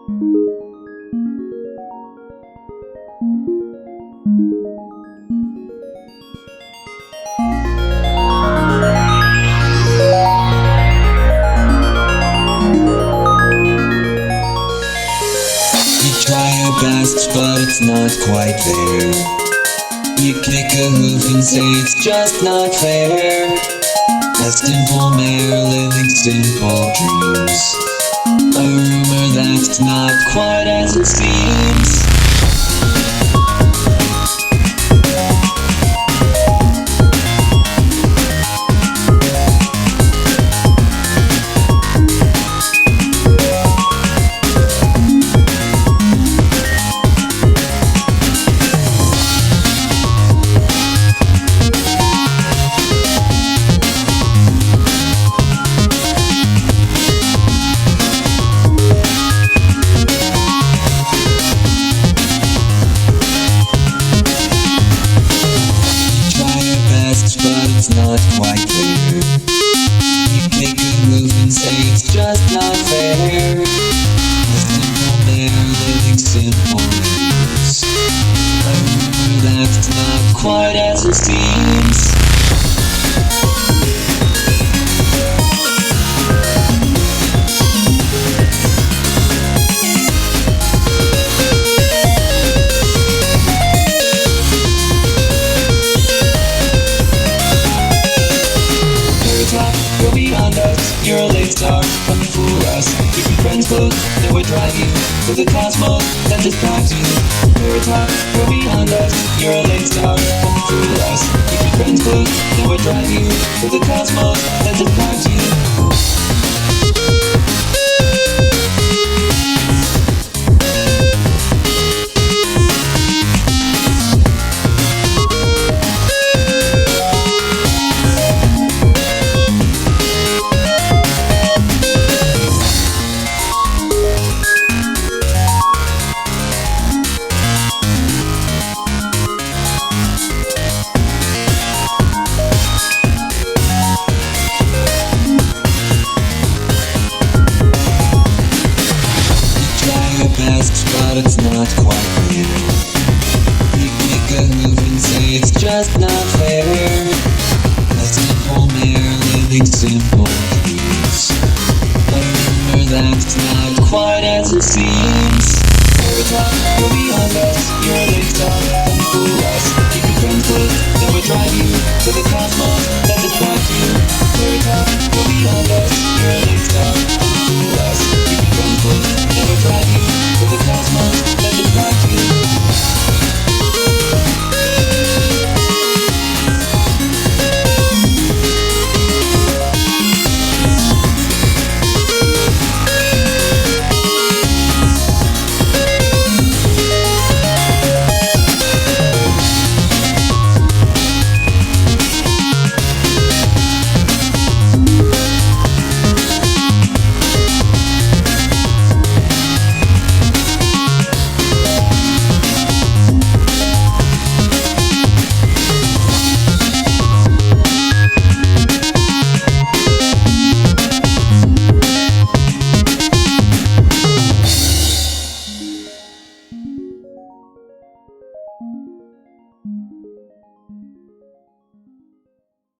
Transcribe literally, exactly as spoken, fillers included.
Try your best, but it's not quite there. You kick a hoof and say it's just not fair. A simple mare living simple dreams. A rumor that's not quite as it seems. But it's not quite there. You kick a move and say it's just not fair. A simple mare living simple dreams. A rumor that's not quite as it seems. Go beyond us, you're a late star, come and fool us. Keep your friends close, that would drive you to the cosmos, that just packs you. We're top, go beyond us, you're a late star, come and fool us. Keep your friends close, that would drive you to the cosmos, that just packs you. Best, but it's not quite there. You kick a move and say it's just not fair. A simple mare living simple dreams. A rumor that's not quite as it seems. We're top, go beyond us, you're a late star, come fool us. Keep your friends close, that would drive you to the cosmos, that just drives you. We're top, go beyond us, you're a late